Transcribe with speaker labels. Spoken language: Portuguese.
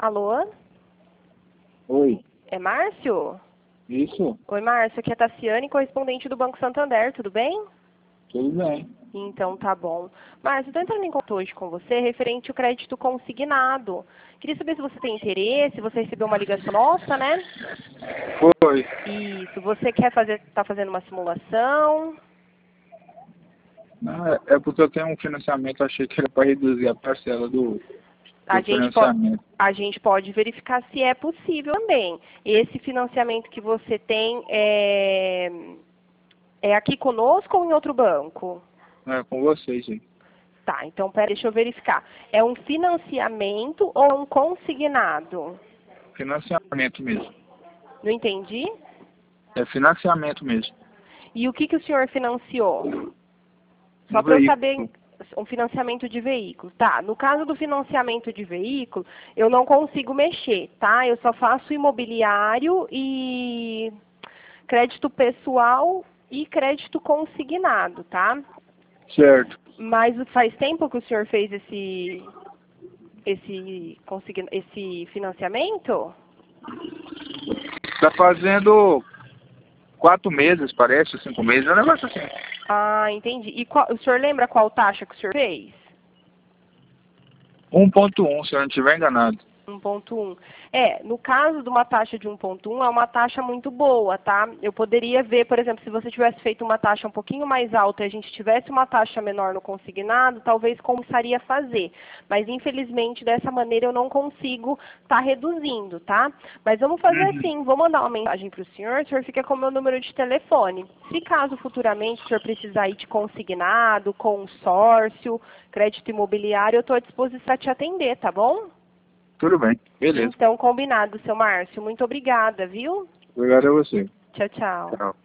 Speaker 1: Alô?
Speaker 2: Oi,
Speaker 1: É Márcio?
Speaker 2: isso?
Speaker 1: Oi, Márcio. Aqui é a Tassiane, correspondente do Banco Santander. Tudo bem?
Speaker 2: Tudo bem.
Speaker 1: Então, tá bom. Márcio, estou entrando em contato hoje com você referente ao crédito consignado. Queria saber se você tem interesse, você recebeu uma ligação nossa, né?
Speaker 2: Foi.
Speaker 1: Isso. Você quer fazer, tá fazendo uma simulação?
Speaker 2: Não, é porque eu tenho um financiamento, achei que era para reduzir a parcela do
Speaker 1: A gente,
Speaker 2: financiamento.
Speaker 1: a gente pode verificar se é possível também. Esse financiamento que você tem é aqui conosco ou em outro banco?
Speaker 2: É com vocês, hein?
Speaker 1: Tá, então deixa eu verificar. É um financiamento ou um consignado?
Speaker 2: Financiamento mesmo.
Speaker 1: Não entendi.
Speaker 2: É financiamento mesmo.
Speaker 1: E o que o senhor financiou? Só
Speaker 2: Um
Speaker 1: para eu saber,
Speaker 2: veículo.
Speaker 1: um financiamento de veículo. Tá, no caso do financiamento de veículo, eu não consigo mexer, tá? Eu só faço imobiliário e crédito pessoal e crédito consignado, tá?
Speaker 2: Certo.
Speaker 1: Mas faz tempo que o senhor fez esse financiamento?
Speaker 2: Tá fazendo 4 meses, parece, 5 meses, é um negócio assim.
Speaker 1: Ah, entendi. E o senhor lembra qual taxa que o senhor fez?
Speaker 2: 1.1, se eu não estiver enganado.
Speaker 1: 1,1. No caso de uma taxa de 1,1, é uma taxa muito boa, tá? Eu poderia ver, por exemplo, se você tivesse feito uma taxa um pouquinho mais alta e a gente tivesse uma taxa menor no consignado, talvez começaria a fazer. Mas, infelizmente, dessa maneira eu não consigo estar reduzindo, tá? Mas vamos fazer assim, vou mandar uma mensagem para o senhor fica com o meu número de telefone. Se caso futuramente o senhor precisar ir de consignado, consórcio, crédito imobiliário, eu estou à disposição para te atender, tá bom?
Speaker 2: Tudo bem, beleza.
Speaker 1: Então, combinado, seu Márcio. Muito obrigada, viu?
Speaker 2: Obrigado a você.
Speaker 1: Tchau, tchau.
Speaker 2: Tchau.